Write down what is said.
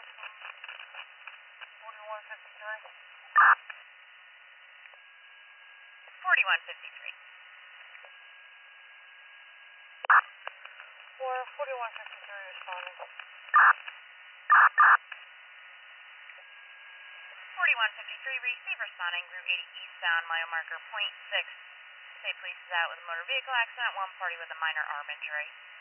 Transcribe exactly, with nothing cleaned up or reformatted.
forty-one fifty-three. forty-one fifty-three. four forty-one fifty-three responding. forty-one fifty-three, receive responding, Route eighty eastbound, mile marker point six. State police is out with a motor vehicle accident, one party with a minor arm injury.